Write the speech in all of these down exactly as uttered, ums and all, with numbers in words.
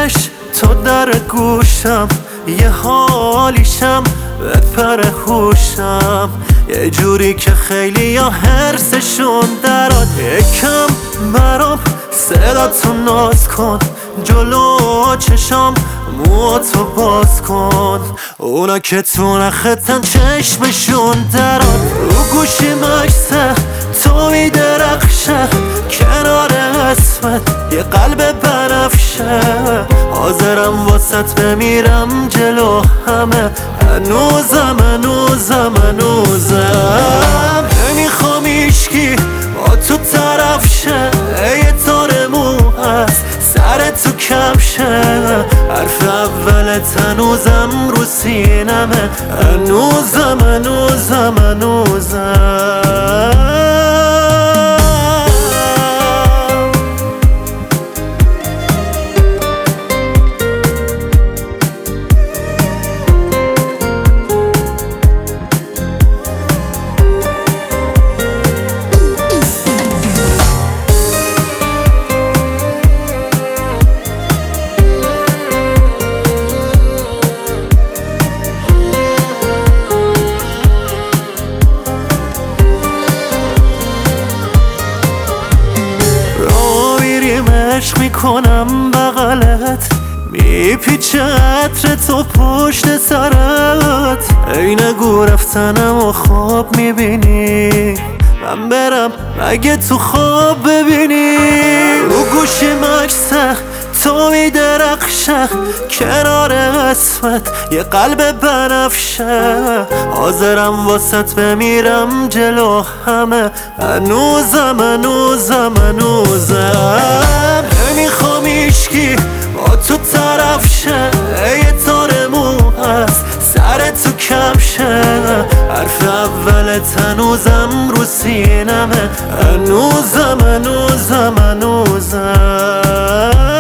بکش تو در گوشم، یه حالیشم بپر هوشم، یه جوری که خیلی ها حرسشون دراد. یکم برام صداتو ناز کن، جلو چشام موهاتو باز کن، اونا که تو نختن چشمشون دراد. رو گوشی مکسه تو میدرخشه، کنار اسمت یه قلب بنفشه، حاضرم واسط بمیرم جلو همه، هنوزم هنوزم هنوزم نمیخوام ایشکی با تو طرف شه، یه تار مو هست سر تو کفشه، حرف اولت هنوزم رو سینمه، هنوزم هنوزم هنوزم عشق میکنم بغلت، میپیچه عطر تو پشت سرت، عین گو رفتنم و خواب میبینی، من برم مگه تو خواب ببینی. رو گوشی مکسه تو میدرخشه، کنار اسمت یه قلب بنفشه، حاضرم واسط بمیرم جلو همه، هنوزم هنوزم هنوزم نمیخوام ایشکی با تو طرف شه، یه تار مو هست سر تو کفشه، حرف اولت هنوزم رو سینمه، هنوزم هنوزم هنوزم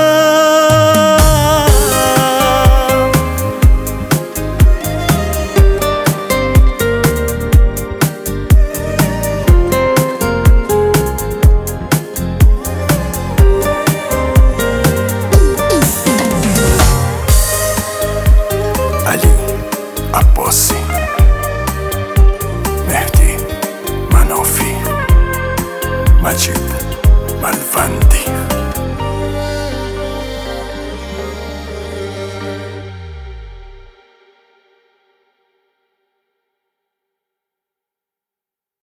علی عباسی، مهدی منافی، مجید